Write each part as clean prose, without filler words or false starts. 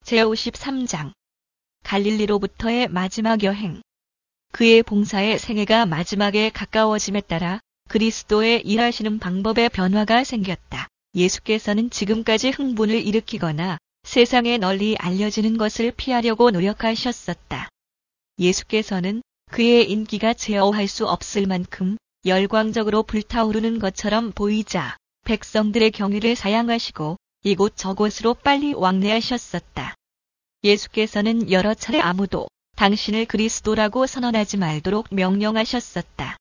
제53장 갈릴리로부터의 마지막 여행. 그의 봉사의 생애가 마지막에 가까워짐에 따라 그리스도의 일하시는 방법에 변화가 생겼다. 예수께서는 지금까지 흥분을 일으키거나 세상에 널리 알려지는 것을 피하려고 노력하셨었다. 예수께서는 그의 인기가 제어할 수 없을 만큼 열광적으로 불타오르는 것처럼 보이자 백성들의 경의를 사양하시고 이곳저곳으로 빨리 왕래하셨었다. 예수께서는 여러 차례 아무도 당신을 그리스도라고 선언하지 말도록 명령하셨었다.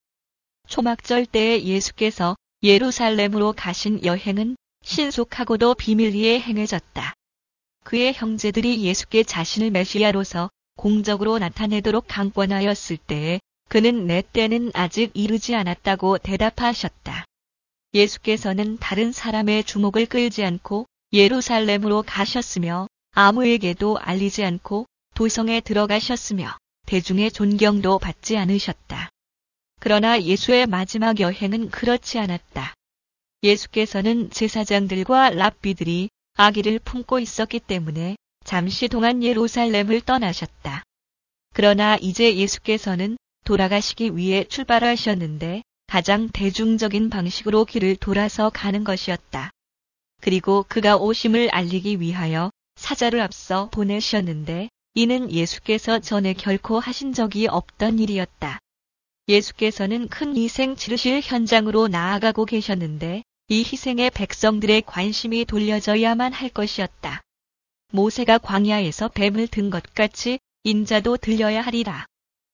초막절 때에 예수께서 예루살렘으로 가신 여행은 신속하고도 비밀리에 행해졌다. 그의 형제들이 예수께 자신을 메시아로서 공적으로 나타내도록 강권하였을 때에 그는 내 때는 아직 이르지 않았다고 대답하셨다. 예수께서는 다른 사람의 주목을 끌지 않고 예루살렘으로 가셨으며 아무에게도 알리지 않고 도성에 들어가셨으며 대중의 존경도 받지 않으셨다. 그러나 예수의 마지막 여행은 그렇지 않았다. 예수께서는 제사장들과 랍비들이 아기를 품고 있었기 때문에 잠시 동안 예루살렘을 떠나셨다. 그러나 이제 예수께서는 돌아가시기 위해 출발하셨는데 가장 대중적인 방식으로 길을 돌아서 가는 것이었다. 그리고 그가 오심을 알리기 위하여 사자를 앞서 보내셨는데 이는 예수께서 전에 결코 하신 적이 없던 일이었다. 예수께서는 큰 희생 치르실 현장으로 나아가고 계셨는데 이 희생에 백성들의 관심이 돌려져야만 할 것이었다. 모세가 광야에서 뱀을 든 것 같이 인자도 들려야 하리라.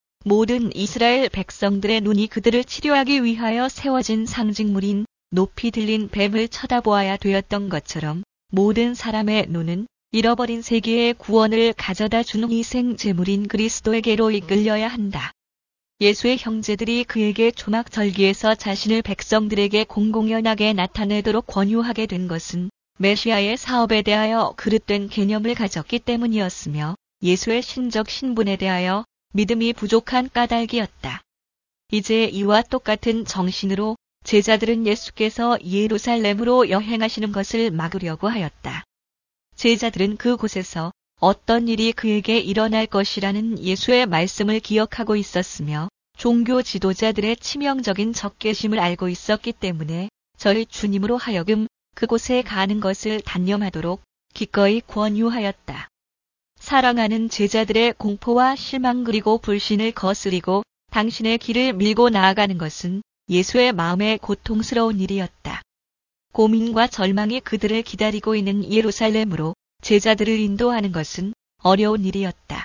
모든 이스라엘 백성들의 눈이 그들을 치료하기 위하여 세워진 상징물인 높이 들린 뱀을 쳐다보아야 되었던 것처럼 모든 사람의 눈은 잃어버린 세계의 구원을 가져다 주는 희생 제물인 그리스도에게로 이끌려야 한다. 예수의 형제들이 그에게 초막절기에서 자신을 백성들에게 공공연하게 나타내도록 권유하게 된 것은 메시아의 사업에 대하여 그릇된 개념을 가졌기 때문이었으며 예수의 신적 신분에 대하여 믿음이 부족한 까닭이었다. 이제 이와 똑같은 정신으로 제자들은 예수께서 예루살렘으로 여행하시는 것을 막으려고 하였다. 제자들은 그곳에서 어떤 일이 그에게 일어날 것이라는 예수의 말씀을 기억하고 있었으며 종교 지도자들의 치명적인 적개심을 알고 있었기 때문에 저희 주님으로 하여금 그곳에 가는 것을 단념하도록 기꺼이 권유하였다. 사랑하는 제자들의 공포와 실망 그리고 불신을 거스리고 당신의 길을 밀고 나아가는 것은 예수의 마음에 고통스러운 일이었다. 고민과 절망이 그들을 기다리고 있는 예루살렘으로 제자들을 인도하는 것은 어려운 일이었다.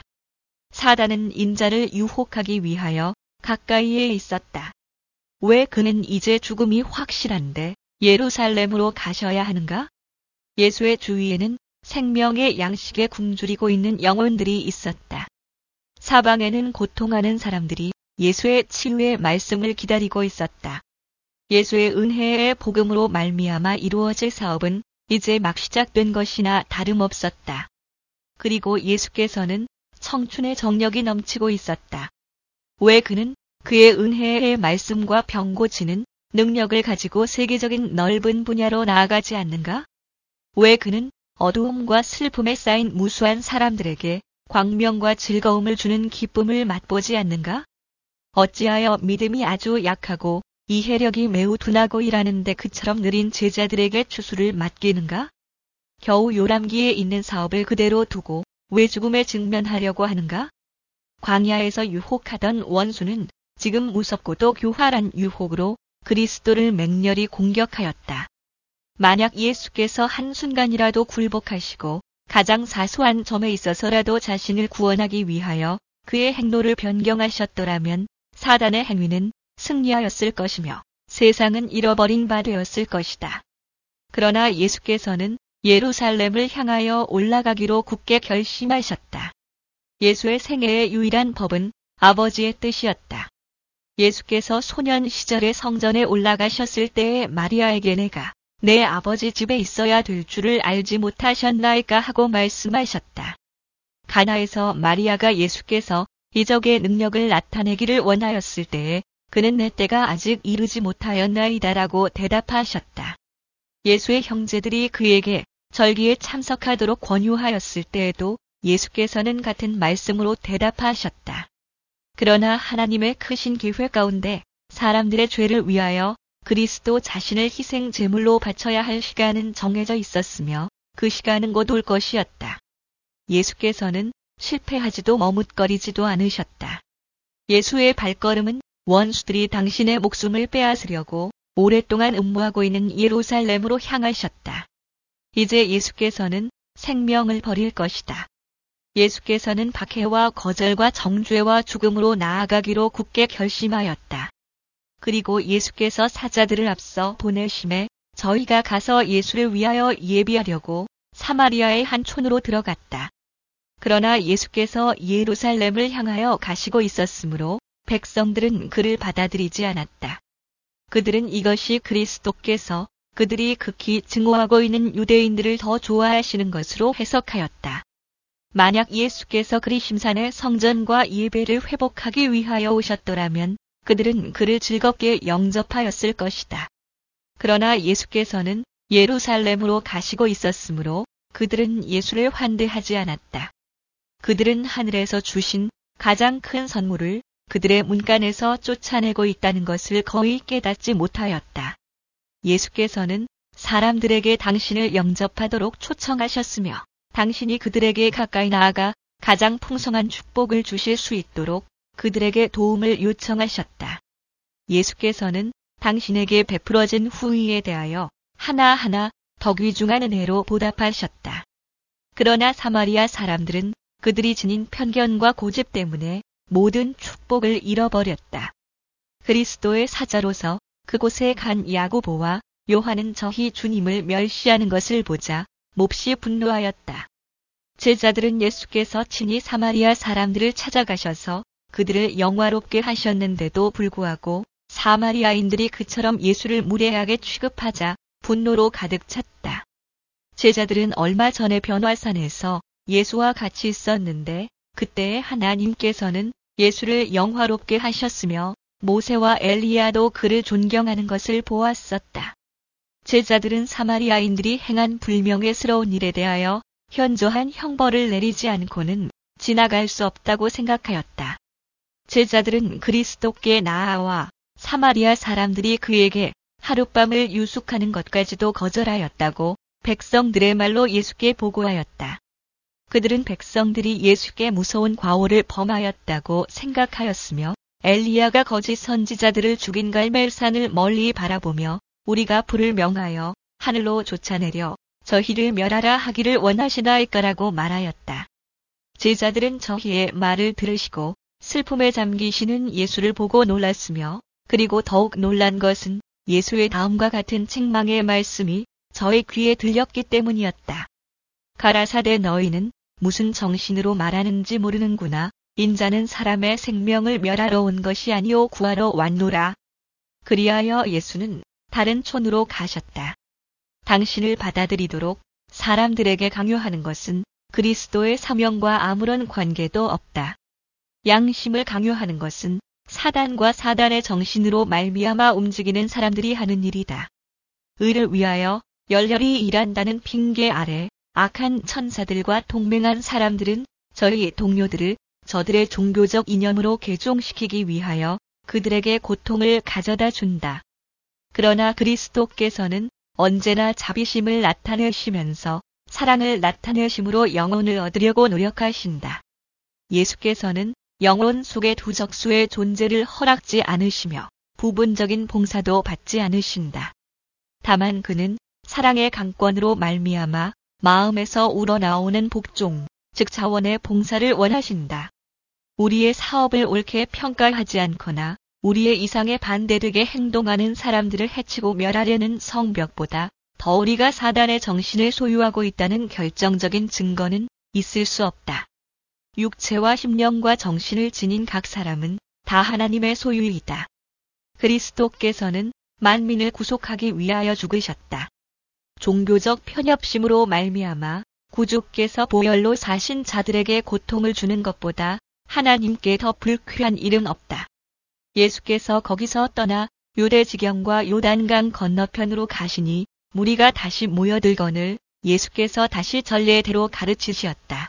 사단은 인자를 유혹하기 위하여 가까이에 있었다. 왜 그는 이제 죽음이 확실한데 예루살렘으로 가셔야 하는가? 예수의 주위에는 생명의 양식에 굶주리고 있는 영혼들이 있었다. 사방에는 고통하는 사람들이 예수의 치유의 말씀을 기다리고 있었다. 예수의 은혜의 복음으로 말미암아 이루어질 사업은 이제 막 시작된 것이나 다름없었다. 그리고 예수께서는 청춘의 정력이 넘치고 있었다. 왜 그는 그의 은혜의 말씀과 병 고치는 능력을 가지고 세계적인 넓은 분야로 나아가지 않는가? 왜 그는 어두움과 슬픔에 쌓인 무수한 사람들에게 광명과 즐거움을 주는 기쁨을 맛보지 않는가? 어찌하여 믿음이 아주 약하고 이해력이 매우 둔하고 일하는데 그처럼 느린 제자들에게 추수를 맡기는가? 겨우 요람기에 있는 사업을 그대로 두고 왜 죽음에 직면하려고 하는가? 광야에서 유혹하던 원수는 지금 무섭고도 교활한 유혹으로 그리스도를 맹렬히 공격하였다. 만약 예수께서 한순간이라도 굴복하시고 가장 사소한 점에 있어서라도 자신을 구원하기 위하여 그의 행로를 변경하셨더라면 사단의 행위는 승리하였을 것이며 세상은 잃어버린 바 되었을 것이다. 그러나 예수께서는 예루살렘을 향하여 올라가기로 굳게 결심하셨다. 예수의 생애의 유일한 법은 아버지의 뜻이었다. 예수께서 소년 시절에 성전에 올라가셨을 때에 마리아에게 내가 내 아버지 집에 있어야 될 줄을 알지 못하셨나이까 하고 말씀하셨다. 가나에서 마리아가 예수께서 이적의 능력을 나타내기를 원하였을 때에 그는 내 때가 아직 이르지 못하였나이다라고 대답하셨다. 예수의 형제들이 그에게 절기에 참석하도록 권유하였을 때에도 예수께서는 같은 말씀으로 대답하셨다. 그러나 하나님의 크신 계획 가운데 사람들의 죄를 위하여 그리스도 자신을 희생 제물로 바쳐야 할 시간은 정해져 있었으며 그 시간은 곧 올 것이었다. 예수께서는 실패하지도 머뭇거리지도 않으셨다. 예수의 발걸음은 원수들이 당신의 목숨을 빼앗으려고 오랫동안 음모하고 있는 예루살렘으로 향하셨다. 이제 예수께서는 생명을 버릴 것이다. 예수께서는 박해와 거절과 정죄와 죽음으로 나아가기로 굳게 결심하였다. 그리고 예수께서 사자들을 앞서 보내심에 저희가 가서 예수를 위하여 예비하려고 사마리아의 한 촌으로 들어갔다. 그러나 예수께서 예루살렘을 향하여 가시고 있었으므로 백성들은 그를 받아들이지 않았다. 그들은 이것이 그리스도께서 그들이 극히 증오하고 있는 유대인들을 더 좋아하시는 것으로 해석하였다. 만약 예수께서 그리심산의 성전과 예배를 회복하기 위하여 오셨더라면 그들은 그를 즐겁게 영접하였을 것이다. 그러나 예수께서는 예루살렘으로 가시고 있었으므로 그들은 예수를 환대하지 않았다. 그들은 하늘에서 주신 가장 큰 선물을 그들의 문간에서 쫓아내고 있다는 것을 거의 깨닫지 못하였다. 예수께서는 사람들에게 당신을 영접하도록 초청하셨으며 당신이 그들에게 가까이 나아가 가장 풍성한 축복을 주실 수 있도록 그들에게 도움을 요청하셨다. 예수께서는 당신에게 베풀어진 후의에 대하여 하나하나 더 귀중한 은혜로 보답하셨다. 그러나 사마리아 사람들은 그들이 지닌 편견과 고집 때문에 모든 축복을 잃어버렸다. 그리스도의 사자로서 그곳에 간 야고보와 요한은 저희 주님을 멸시하는 것을 보자 몹시 분노하였다. 제자들은 예수께서 친히 사마리아 사람들을 찾아가셔서 그들을 영화롭게 하셨는데도 불구하고 사마리아인들이 그처럼 예수를 무례하게 취급하자 분노로 가득 찼다. 제자들은 얼마 전에 변화산에서 예수와 같이 있었는데 그때에 하나님께서는 예수를 영화롭게 하셨으며 모세와 엘리야도 그를 존경하는 것을 보았었다. 제자들은 사마리아인들이 행한 불명예스러운 일에 대하여 현저한 형벌을 내리지 않고는 지나갈 수 없다고 생각하였다. 제자들은 그리스도께 나아와 사마리아 사람들이 그에게 하룻밤을 유숙하는 것까지도 거절하였다고 백성들의 말로 예수께 보고하였다. 그들은 백성들이 예수께 무서운 과오를 범하였다고 생각하였으며 엘리야가 거짓 선지자들을 죽인 갈멜산을 멀리 바라보며 우리가 불을 명하여 하늘로 쫓아내려 저희를 멸하라 하기를 원하시나이까라고 말하였다. 제자들은 저희의 말을 들으시고 슬픔에 잠기시는 예수를 보고 놀랐으며 그리고 더욱 놀란 것은 예수의 다음과 같은 책망의 말씀이 저의 귀에 들렸기 때문이었다. 가라사대 너희는 무슨 정신으로 말하는지 모르는구나. 인자는 사람의 생명을 멸하러 온 것이 아니오 구하러 왔노라. 그리하여 예수는 다른 촌으로 가셨다. 당신을 받아들이도록 사람들에게 강요하는 것은 그리스도의 사명과 아무런 관계도 없다. 양심을 강요하는 것은 사단과 사단의 정신으로 말미암아 움직이는 사람들이 하는 일이다. 의를 위하여 열렬히 일한다는 핑계 아래 악한 천사들과 동맹한 사람들은 저희 동료들을 저들의 종교적 이념으로 개종시키기 위하여 그들에게 고통을 가져다 준다. 그러나 그리스도께서는 언제나 자비심을 나타내시면서 사랑을 나타내심으로 영혼을 얻으려고 노력하신다. 예수께서는 영혼 속의 두적수의 존재를 허락지 않으시며 부분적인 봉사도 받지 않으신다. 다만 그는 사랑의 강권으로 말미암아 마음에서 우러나오는 복종, 즉 자원의 봉사를 원하신다. 우리의 사업을 옳게 평가하지 않거나 우리의 이상에 반대되게 행동하는 사람들을 해치고 멸하려는 성벽보다 더 우리가 사단의 정신을 소유하고 있다는 결정적인 증거는 있을 수 없다. 육체와 심령과 정신을 지닌 각 사람은 다 하나님의 소유이다. 그리스도께서는 만민을 구속하기 위하여 죽으셨다. 종교적 편협심으로 말미암아 구주께서 보혈로 사신 자들에게 고통을 주는 것보다 하나님께 더 불쾌한 일은 없다. 예수께서 거기서 떠나 유대 지경과 요단강 건너편으로 가시니 무리가 다시 모여들거늘 예수께서 다시 전례대로 가르치셨다.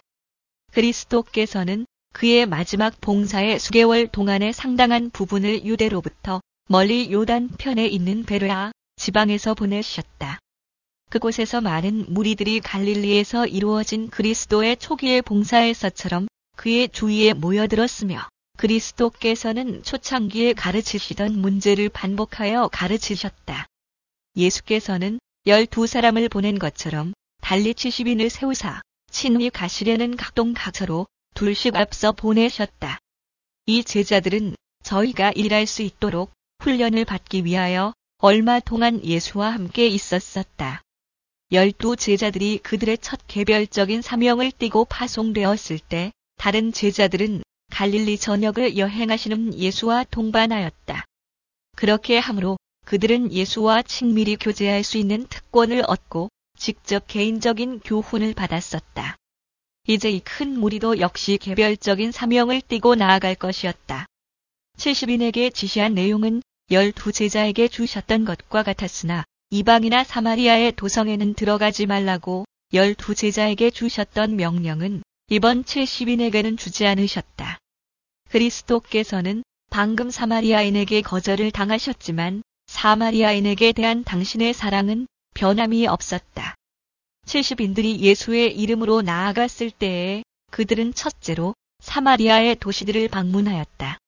그리스도께서는 그의 마지막 봉사의 수개월 동안의 상당한 부분을 유대로부터 멀리 요단 편에 있는 베레아 지방에서 보내셨다. 그곳에서 많은 무리들이 갈릴리에서 이루어진 그리스도의 초기의 봉사에서처럼 그의 주위에 모여들었으며 그리스도께서는 초창기에 가르치시던 문제를 반복하여 가르치셨다. 예수께서는 12사람을 보낸 것처럼 달리 70인을 세우사 친히 가시려는 각동각서로 둘씩 앞서 보내셨다. 이 제자들은 저희가 일할 수 있도록 훈련을 받기 위하여 얼마 동안 예수와 함께 있었었다. 12 제자들이 그들의 첫 개별적인 사명을 띠고 파송되었을 때 다른 제자들은 갈릴리 전역을 여행하시는 예수와 동반하였다. 그렇게 함으로 그들은 예수와 친밀히 교제할 수 있는 특권을 얻고 직접 개인적인 교훈을 받았었다. 이제 이 큰 무리도 역시 개별적인 사명을 띠고 나아갈 것이었다. 70인에게 지시한 내용은 12 제자에게 주셨던 것과 같았으나 이방이나 사마리아의 도성에는 들어가지 말라고 12 제자에게 주셨던 명령은 이번 70인에게는 주지 않으셨다. 그리스도께서는 방금 사마리아인에게 거절을 당하셨지만 사마리아인에게 대한 당신의 사랑은 변함이 없었다. 70인들이 예수의 이름으로 나아갔을 때에 그들은 첫째로 사마리아의 도시들을 방문하였다.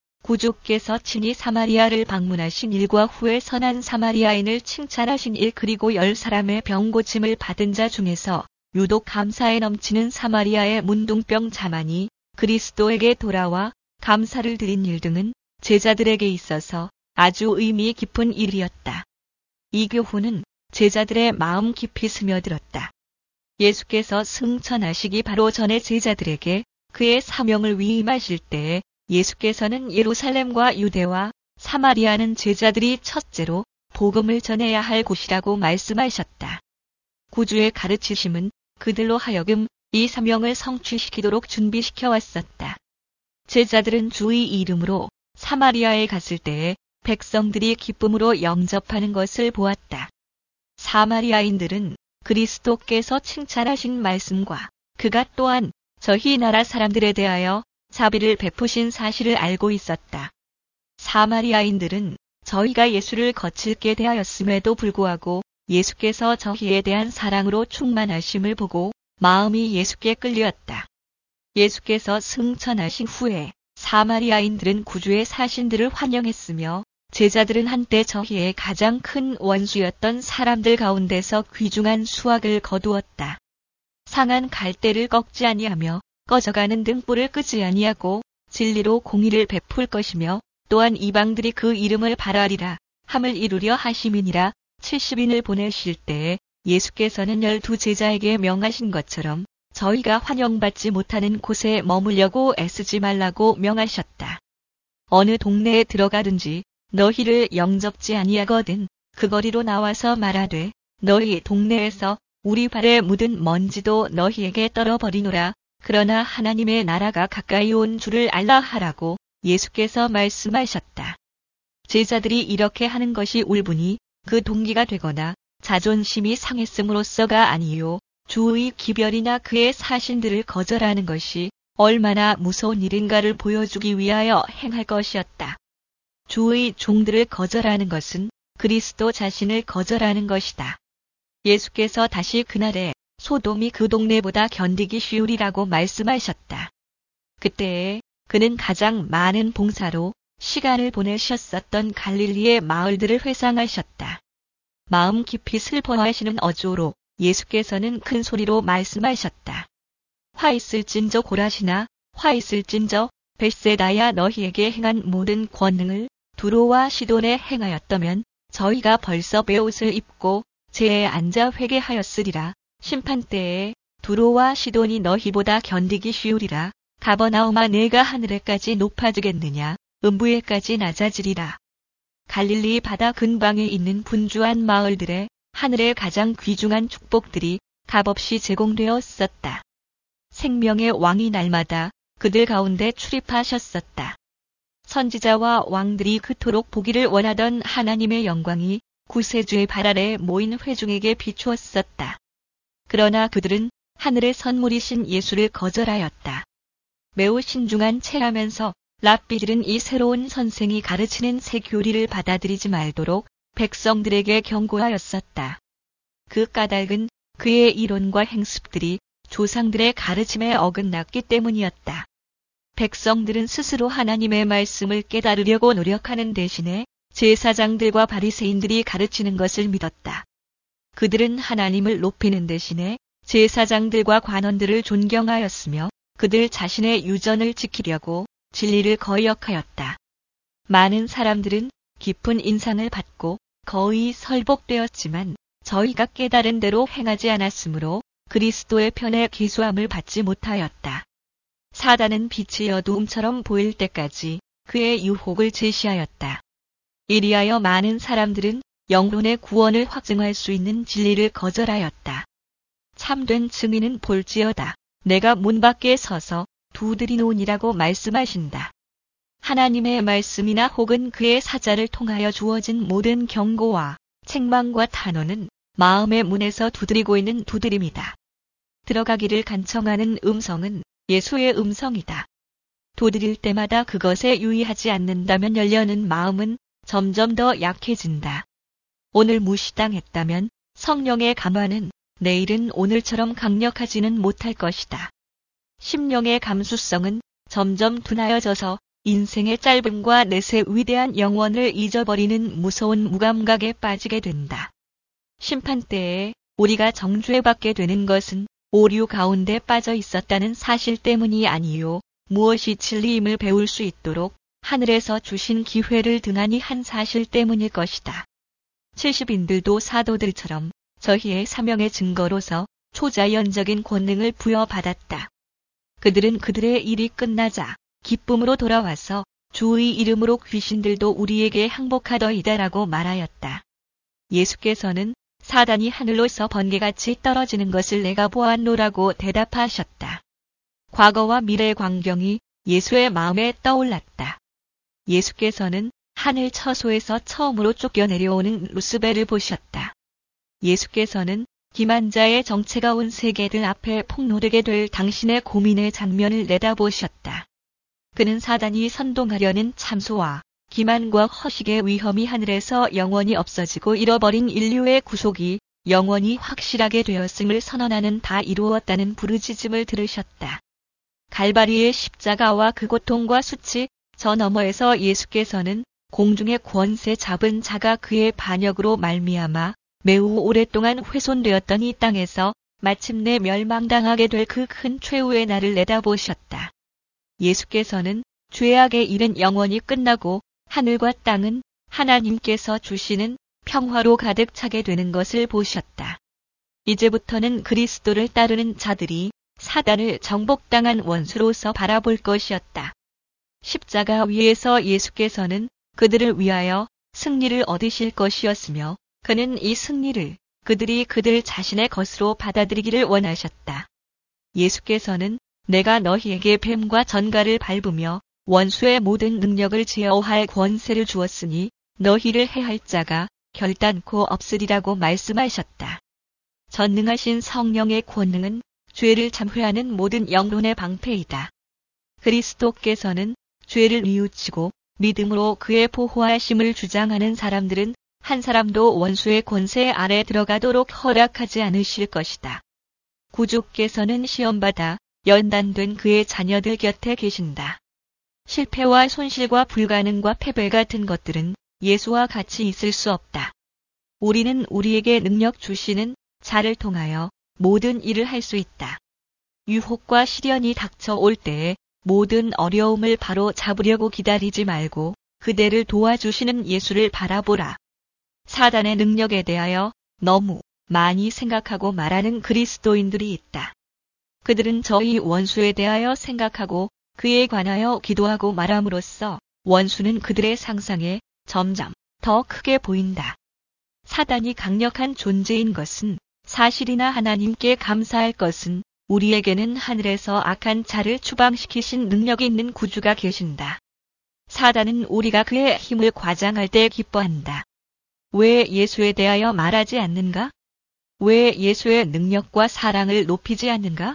구주께서 친히 사마리아를 방문하신 일과 후에 선한 사마리아인을 칭찬하신 일 그리고 10사람의 병 고침을 받은 자 중에서 유독 감사에 넘치는 사마리아의 문둥병 자만이 그리스도에게 돌아와 감사를 드린 일 등은 제자들에게 있어서 아주 의미 깊은 일이었다. 이 교훈은 제자들의 마음 깊이 스며들었다. 예수께서 승천하시기 바로 전에 제자들에게 그의 사명을 위임하실 때에 예수께서는 예루살렘과 유대와 사마리아는 제자들이 첫째로 복음을 전해야 할 곳이라고 말씀하셨다. 구주의 가르치심은 그들로 하여금 이 사명을 성취시키도록 준비시켜 왔었다. 제자들은 주의 이름으로 사마리아에 갔을 때에 백성들이 기쁨으로 영접하는 것을 보았다. 사마리아인들은 그리스도께서 칭찬하신 말씀과 그가 또한 저희 나라 사람들에 대하여 자비를 베푸신 사실을 알고 있었다. 사마리아인들은 저희가 예수를 거칠게 대하였음에도 불구하고 예수께서 저희에 대한 사랑으로 충만하심을 보고 마음이 예수께 끌렸다. 예수께서 승천하신 후에 사마리아인들은 구주의 사신들을 환영했으며 제자들은 한때 저희의 가장 큰 원수였던 사람들 가운데서 귀중한 수확을 거두었다. 상한 갈대를 꺾지 아니하며 꺼져가는 등불을 끄지 아니하고 진리로 공의를 베풀 것이며 또한 이방들이 그 이름을 발하리라 함을 이루려 하심이니라. 70인을 보내실 때에 예수께서는 12 제자에게 명하신 것처럼 저희가 환영받지 못하는 곳에 머물려고 애쓰지 말라고 명하셨다. 어느 동네에 들어가든지 너희를 영접지 아니하거든 그 거리로 나와서 말하되 너희 동네에서 우리 발에 묻은 먼지도 너희에게 떨어버리노라. 그러나 하나님의 나라가 가까이 온 줄을 알라 하라고 예수께서 말씀하셨다. 제자들이 이렇게 하는 것이 옳으니 그 동기가 되거나 자존심이 상했음으로써가 아니요 주의 기별이나 그의 사신들을 거절하는 것이 얼마나 무서운 일인가를 보여주기 위하여 행할 것이었다. 주의 종들을 거절하는 것은 그리스도 자신을 거절하는 것이다. 예수께서 다시 그날에 소돔이 그 동네보다 견디기 쉬우리라고 말씀하셨다. 그때에 그는 가장 많은 봉사로 시간을 보내셨었던 갈릴리의 마을들을 회상하셨다. 마음 깊이 슬퍼하시는 어조로 예수께서는 큰 소리로 말씀하셨다. 화 있을진저 고라시나 화 있을진저 벳세다야 너희에게 행한 모든 권능을 두로와 시돈에 행하였다면 저희가 벌써 베옷을 입고 제에 앉아 회개하였으리라. 심판때에 두로와 시돈이 너희보다 견디기 쉬우리라. 가버나움아 내가 하늘에까지 높아지겠느냐 음부에까지 낮아지리라. 갈릴리 바다 근방에 있는 분주한 마을들에 하늘의 가장 귀중한 축복들이 값없이 제공되었었다. 생명의 왕이 날마다 그들 가운데 출입하셨었다. 선지자와 왕들이 그토록 보기를 원하던 하나님의 영광이 구세주의 발 아래 모인 회중에게 비추었었다. 그러나 그들은 하늘의 선물이신 예수를 거절하였다. 매우 신중한 체하면서 랍비들은 이 새로운 선생이 가르치는 새 교리를 받아들이지 말도록 백성들에게 경고하였었다. 그 까닭은 그의 이론과 행습들이 조상들의 가르침에 어긋났기 때문이었다. 백성들은 스스로 하나님의 말씀을 깨달으려고 노력하는 대신에 제사장들과 바리새인들이 가르치는 것을 믿었다. 그들은 하나님을 높이는 대신에 제사장들과 관원들을 존경하였으며 그들 자신의 유전을 지키려고 진리를 거역하였다. 많은 사람들은 깊은 인상을 받고 거의 설복되었지만 저희가 깨달은 대로 행하지 않았으므로 그리스도의 편에 기수함을 받지 못하였다. 사단은 빛이 어두움처럼 보일 때까지 그의 유혹을 제시하였다. 이리하여 많은 사람들은 영혼의 구원을 확증할 수 있는 진리를 거절하였다. 참된 증인은 볼지어다. 내가 문 밖에 서서 두드리노니라고 말씀하신다. 하나님의 말씀이나 혹은 그의 사자를 통하여 주어진 모든 경고와 책망과 탄원은 마음의 문에서 두드리고 있는 두드림이다. 들어가기를 간청하는 음성은 예수의 음성이다. 두드릴 때마다 그것에 유의하지 않는다면 열려는 마음은 점점 더 약해진다. 오늘 무시당했다면 성령의 감화는 내일은 오늘처럼 강력하지는 못할 것이다. 심령의 감수성은 점점 둔하여져서 인생의 짧음과 넷의 위대한 영원을 잊어버리는 무서운 무감각에 빠지게 된다. 심판때에 우리가 정죄받게 되는 것은 오류 가운데 빠져 있었다는 사실 때문이 아니요, 무엇이 진리임을 배울 수 있도록 하늘에서 주신 기회를 등한히 한 사실 때문일 것이다. 70인들도 사도들처럼 저희의 사명의 증거로서 초자연적인 권능을 부여받았다. 그들은 그들의 일이 끝나자 기쁨으로 돌아와서 주의 이름으로 귀신들도 우리에게 항복하더이다라고 말하였다. 예수께서는 사단이 하늘로서 번개같이 떨어지는 것을 내가 보았노라고 대답하셨다. 과거와 미래의 광경이 예수의 마음에 떠올랐다. 예수께서는 하늘 처소에서 처음으로 쫓겨 내려오는 루스벨을 보셨다. 예수께서는 기만자의 정체가 온 세계들 앞에 폭로되게 될 당신의 고민의 장면을 내다보셨다. 그는 사단이 선동하려는 참소와 기만과 허식의 위험이 하늘에서 영원히 없어지고 잃어버린 인류의 구속이 영원히 확실하게 되었음을 선언하는 다 이루었다는 부르짖음을 들으셨다. 갈바리의 십자가와 그 고통과 수치, 저 너머에서 예수께서는 공중의 권세 잡은 자가 그의 반역으로 말미암아 매우 오랫동안 훼손되었던 이 땅에서 마침내 멸망당하게 될 그 큰 최후의 날을 내다보셨다. 예수께서는 죄악의 일은 영원히 끝나고 하늘과 땅은 하나님께서 주시는 평화로 가득 차게 되는 것을 보셨다. 이제부터는 그리스도를 따르는 자들이 사단을 정복당한 원수로서 바라볼 것이었다. 십자가 위에서 예수께서는 그들을 위하여 승리를 얻으실 것이었으며 그는 이 승리를 그들이 그들 자신의 것으로 받아들이기를 원하셨다. 예수께서는 내가 너희에게 뱀과 전갈을 밟으며 원수의 모든 능력을 제어할 권세를 주었으니 너희를 해할 자가 결단코 없으리라고 말씀하셨다. 전능하신 성령의 권능은 죄를 참회하는 모든 영혼의 방패이다. 그리스도께서는 죄를 뉘우치고 믿음으로 그의 보호하심을 주장하는 사람들은 한 사람도 원수의 권세 아래 들어가도록 허락하지 않으실 것이다. 구주께서는 시험받아 연단된 그의 자녀들 곁에 계신다. 실패와 손실과 불가능과 패배 같은 것들은 예수와 같이 있을 수 없다. 우리는 우리에게 능력 주시는 자를 통하여 모든 일을 할 수 있다. 유혹과 시련이 닥쳐올 때에 모든 어려움을 바로 잡으려고 기다리지 말고 그대를 도와주시는 예수를 바라보라. 사단의 능력에 대하여 너무 많이 생각하고 말하는 그리스도인들이 있다. 그들은 저희 원수에 대하여 생각하고 그에 관하여 기도하고 말함으로써 원수는 그들의 상상에 점점 더 크게 보인다. 사단이 강력한 존재인 것은 사실이나 하나님께 감사할 것은 우리에게는 하늘에서 악한 자를 추방시키신 능력이 있는 구주가 계신다. 사단은 우리가 그의 힘을 과장할 때 기뻐한다. 왜 예수에 대하여 말하지 않는가? 왜 예수의 능력과 사랑을 높이지 않는가?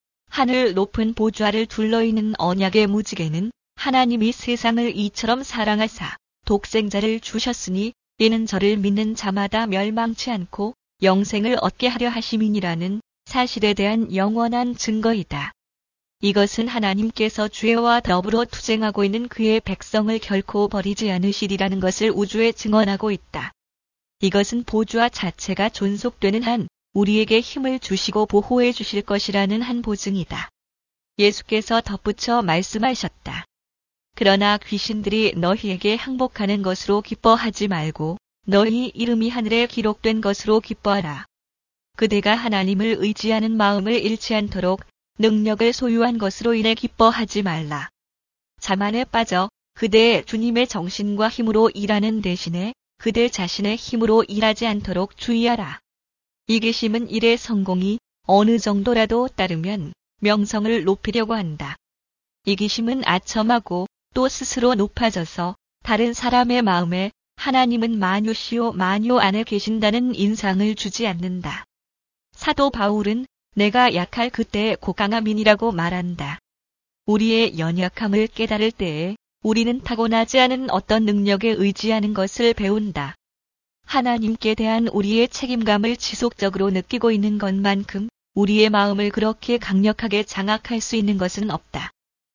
하늘 높은 보좌를 둘러있는 언약의 무지개는 하나님이 세상을 이처럼 사랑하사 독생자를 주셨으니 이는 저를 믿는 자마다 멸망치 않고 영생을 얻게 하려 하심이니라는 사실에 대한 영원한 증거이다. 이것은 하나님께서 죄와 더불어 투쟁하고 있는 그의 백성을 결코 버리지 않으시리라는 것을 우주에 증언하고 있다. 이것은 보좌 자체가 존속되는 한 우리에게 힘을 주시고 보호해 주실 것이라는 한 보증이다. 예수께서 덧붙여 말씀하셨다. 그러나 귀신들이 너희에게 항복하는 것으로 기뻐하지 말고 너희 이름이 하늘에 기록된 것으로 기뻐하라. 그대가 하나님을 의지하는 마음을 잃지 않도록 능력을 소유한 것으로 인해 기뻐하지 말라. 자만에 빠져 그대의 주님의 정신과 힘으로 일하는 대신에 그대 자신의 힘으로 일하지 않도록 주의하라. 이기심은 일의 성공이 어느 정도라도 따르면 명성을 높이려고 한다. 이기심은 아첨하고 또 스스로 높아져서 다른 사람의 마음에 하나님은 만유시오 만유 안에 계신다는 인상을 주지 않는다. 사도 바울은 내가 약할 그때의 고강함이니라고 말한다. 우리의 연약함을 깨달을 때에 우리는 타고나지 않은 어떤 능력에 의지하는 것을 배운다. 하나님께 대한 우리의 책임감을 지속적으로 느끼고 있는 것만큼 우리의 마음을 그렇게 강력하게 장악할 수 있는 것은 없다.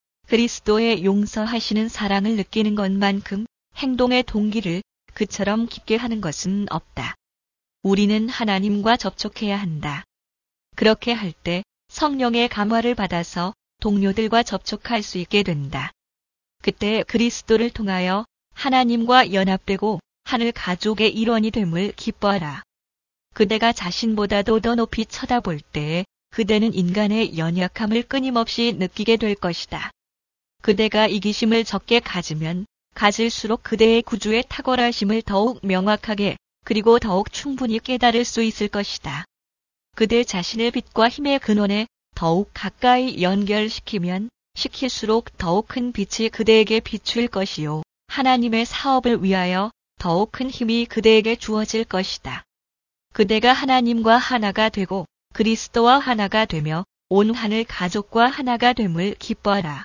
그리스도의 용서하시는 사랑을 느끼는 것만큼 행동의 동기를 그처럼 깊게 하는 것은 없다. 우리는 하나님과 접촉해야 한다. 그렇게 할 때 성령의 감화를 받아서 동료들과 접촉할 수 있게 된다. 그때 그리스도를 통하여 하나님과 연합되고 하늘 가족의 일원이 됨을 기뻐하라. 그대가 자신보다도 더 높이 쳐다볼 때 그대는 인간의 연약함을 끊임없이 느끼게 될 것이다. 그대가 이기심을 적게 가지면 가질수록 그대의 구주의 탁월하심을 더욱 명확하게 그리고 더욱 충분히 깨달을 수 있을 것이다. 그대 자신을 빛과 힘의 근원에 더욱 가까이 연결시키면 시킬수록 더욱 큰 빛이 그대에게 비출 것이요. 하나님의 사업을 위하여 더욱 큰 힘이 그대에게 주어질 것이다. 그대가 하나님과 하나가 되고 그리스도와 하나가 되며 온 하늘 가족과 하나가 됨을 기뻐하라.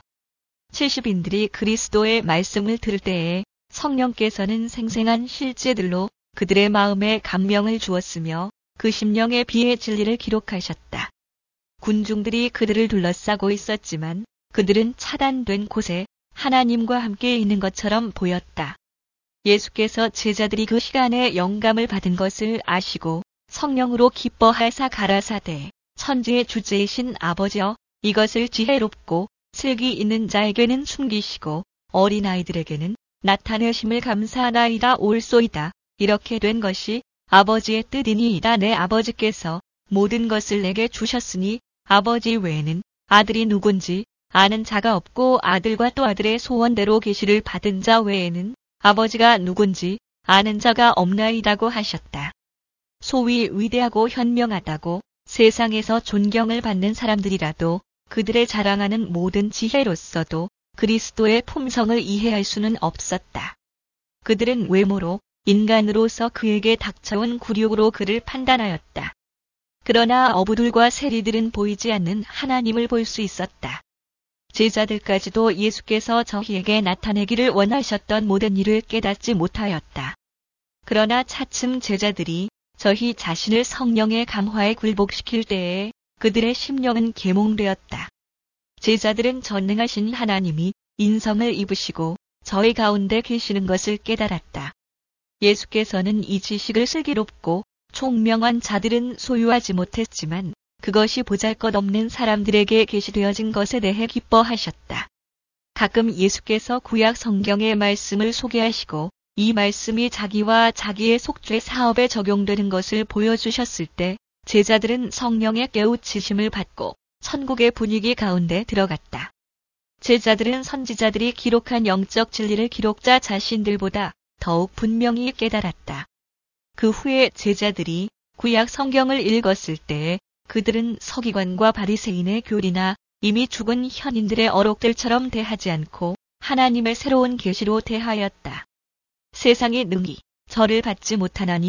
70인들이 그리스도의 말씀을 들을 때에 성령께서는 생생한 실제들로 그들의 마음에 감명을 주었으며 그 심령의 비의 진리를 기록하셨다. 군중들이 그들을 둘러싸고 있었지만 그들은 차단된 곳에 하나님과 함께 있는 것처럼 보였다. 예수께서 제자들이 그 시간에 영감을 받은 것을 아시고 성령으로 기뻐하사 가라사대 천지의 주제이신 아버지여 이것을 지혜롭고 슬기 있는 자에게는 숨기시고 어린아이들에게는 나타내심을 감사하나이다 올소이다. 이렇게 된 것이 아버지의 뜻이니이다. 내 아버지께서 모든 것을 내게 주셨으니 아버지 외에는 아들이 누군지 아는 자가 없고 아들과 또 아들의 소원대로 계시를 받은 자 외에는 아버지가 누군지 아는 자가 없나이다고 하셨다. 소위 위대하고 현명하다고 세상에서 존경을 받는 사람들이라도 그들의 자랑하는 모든 지혜로서도 그리스도의 품성을 이해할 수는 없었다. 그들은 외모로 인간으로서 그에게 닥쳐온 굴욕으로 그를 판단하였다. 그러나 어부들과 세리들은 보이지 않는 하나님을 볼 수 있었다. 제자들까지도 예수께서 저희에게 나타내기를 원하셨던 모든 일을 깨닫지 못하였다. 그러나 차츰 제자들이 저희 자신을 성령의 감화에 굴복시킬 때에 그들의 심령은 계몽되었다. 제자들은 전능하신 하나님이 인성을 입으시고 저희 가운데 계시는 것을 깨달았다. 예수께서는 이 지식을 슬기롭고 총명한 자들은 소유하지 못했지만 그것이 보잘것없는 사람들에게 계시되어진 것에 대해 기뻐하셨다. 가끔 예수께서 구약 성경의 말씀을 소개하시고 이 말씀이 자기와 자기의 속죄 사업에 적용되는 것을 보여주셨을 때 제자들은 성령의 깨우치심을 받고 천국의 분위기 가운데 들어갔다. 제자들은 선지자들이 기록한 영적 진리를 기록자 자신들보다 더욱 분명히 깨달았다. 그 후에 제자들이 구약 성경을 읽었을 때 그들은 서기관과 바리새인의 교리나 이미 죽은 현인들의 어록들처럼 대하지 않고 하나님의 새로운 계시로 대하였다. 세상이 능히 저를 받지 못하나니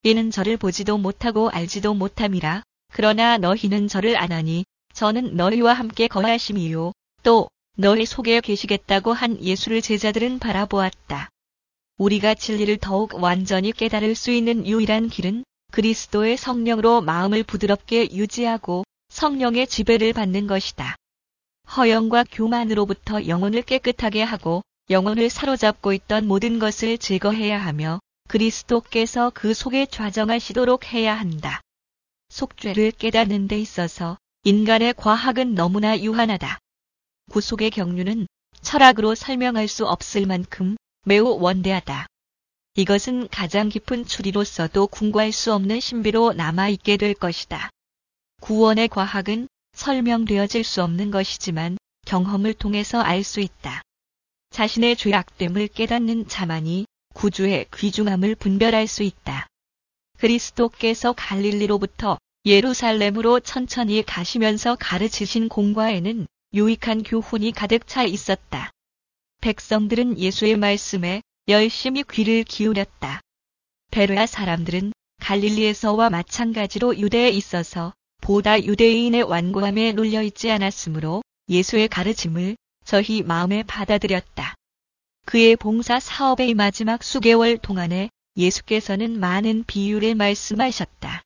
이는 저를 보지도 못하고 알지도 못함이라. 그러나 너희는 저를 아나니 저는 너희와 함께 거하심이요 또 너희 속에 계시겠다고 한 예수를 제자들은 바라보았다. 우리가 진리를 더욱 완전히 깨달을 수 있는 유일한 길은 그리스도의 성령으로 마음을 부드럽게 유지하고 성령의 지배를 받는 것이다. 허영과 교만으로부터 영혼을 깨끗하게 하고 영혼을 사로잡고 있던 모든 것을 제거해야 하며 그리스도께서 그 속에 좌정하시도록 해야 한다. 속죄를 깨닫는 데 있어서 인간의 과학은 너무나 유한하다. 구속의 경륜은 철학으로 설명할 수 없을 만큼 매우 원대하다. 이것은 가장 깊은 추리로서도 궁구할 수 없는 신비로 남아있게 될 것이다. 구원의 과학은 설명되어질 수 없는 것이지만 경험을 통해서 알 수 있다. 자신의 죄악됨을 깨닫는 자만이 구주의 귀중함을 분별할 수 있다. 그리스도께서 갈릴리로부터 예루살렘으로 천천히 가시면서 가르치신 공과에는 유익한 교훈이 가득 차 있었다. 백성들은 예수의 말씀에 열심히 귀를 기울였다. 베레아 사람들은 갈릴리에서와 마찬가지로 유대에 있어서 보다 유대인의 완고함에 눌려있지 않았으므로 예수의 가르침을 저희 마음에 받아들였다. 그의 봉사 사업의 마지막 수개월 동안에 예수께서는 많은 비유를 말씀하셨다.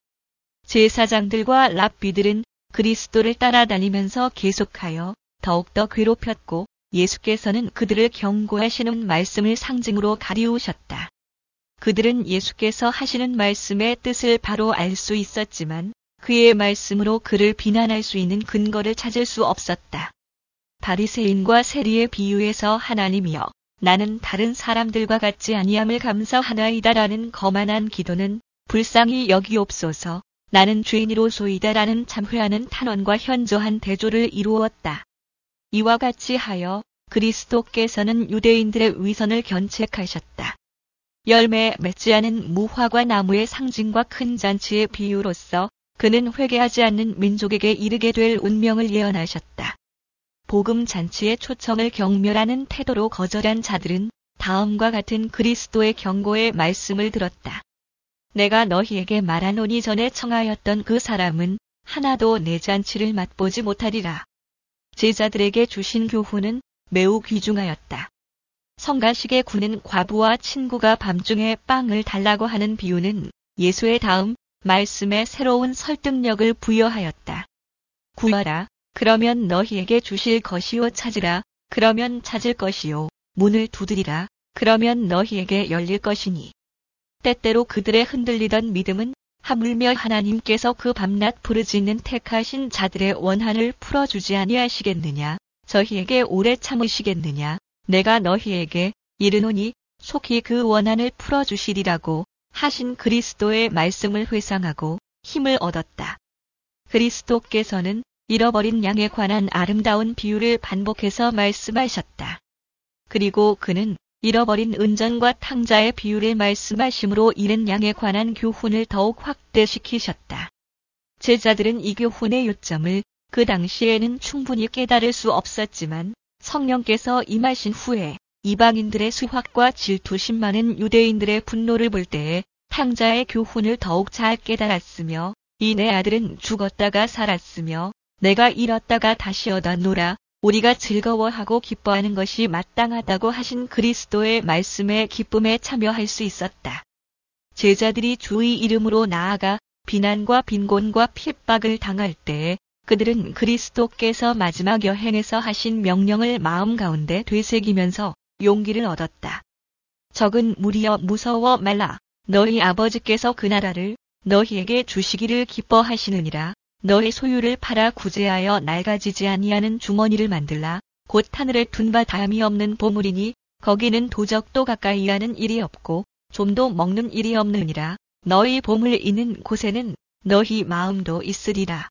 제사장들과 랍비들은 그리스도를 따라다니면서 계속하여 더욱더 괴롭혔고 예수께서는 그들을 경고하시는 말씀을 상징으로 가리우셨다. 그들은 예수께서 하시는 말씀의 뜻을 바로 알 수 있었지만 그의 말씀으로 그를 비난할 수 있는 근거를 찾을 수 없었다. 바리새인과 세리의 비유에서 하나님이여 나는 다른 사람들과 같지 아니함을 감사하나이다라는 거만한 기도는 불쌍히 여기옵소서 나는 죄인이로소이다라는 참회하는 탄원과 현저한 대조를 이루었다. 이와 같이 하여 그리스도께서는 유대인들의 위선을 견책하셨다. 열매 맺지 않은 무화과 나무의 상징과 큰 잔치의 비유로서 그는 회개하지 않는 민족에게 이르게 될 운명을 예언하셨다. 복음 잔치의 초청을 경멸하는 태도로 거절한 자들은 다음과 같은 그리스도의 경고의 말씀을 들었다. 내가 너희에게 말하노니 전에 청하였던 그 사람은 하나도 내 잔치를 맛보지 못하리라. 제자들에게 주신 교훈은 매우 귀중하였다. 성가시게 구는 과부와 친구가 밤중에 빵을 달라고 하는 비유는 예수의 다음 말씀에 새로운 설득력을 부여하였다. 구하라. 그러면 너희에게 주실 것이요 찾으라. 그러면 찾을 것이요 문을 두드리라. 그러면 너희에게 열릴 것이니. 때때로 그들의 흔들리던 믿음은 하물며 하나님께서 그 밤낮 부르짖는 택하신 자들의 원한을 풀어주지 아니하시겠느냐. 저희에게 오래 참으시겠느냐. 내가 너희에게 이르노니 속히 그 원한을 풀어주시리라고 하신 그리스도의 말씀을 회상하고 힘을 얻었다. 그리스도께서는 잃어버린 양에 관한 아름다운 비유를 반복해서 말씀하셨다. 그리고 그는 잃어버린 은전과 탕자의 비유를 말씀하심으로 잃은 양에 관한 교훈을 더욱 확대시키셨다. 제자들은 이 교훈의 요점을 그 당시에는 충분히 깨달을 수 없었지만 성령께서 임하신 후에 이방인들의 수확과 질투심 많은 유대인들의 분노를 볼 때에 탕자의 교훈을 더욱 잘 깨달았으며 이 내 아들은 죽었다가 살았으며 내가 잃었다가 다시 얻었노라. 우리가 즐거워하고 기뻐하는 것이 마땅하다고 하신 그리스도의 말씀에 기쁨에 참여할 수 있었다. 제자들이 주의 이름으로 나아가 비난과 빈곤과 핍박을 당할 때에 그들은 그리스도께서 마지막 여행에서 하신 명령을 마음 가운데 되새기면서 용기를 얻었다. 적은 무리여 무서워 말라. 너희 아버지께서 그 나라를 너희에게 주시기를 기뻐하시느니라. 너희 소유를 팔아 구제하여 낡아지지 아니하는 주머니를 만들라. 곧 하늘에 둔 바 다함이 없는 보물이니 거기는 도적도 가까이 하는 일이 없고 좀도 먹는 일이 없느니라. 너희 보물 있는 곳에는 너희 마음도 있으리라.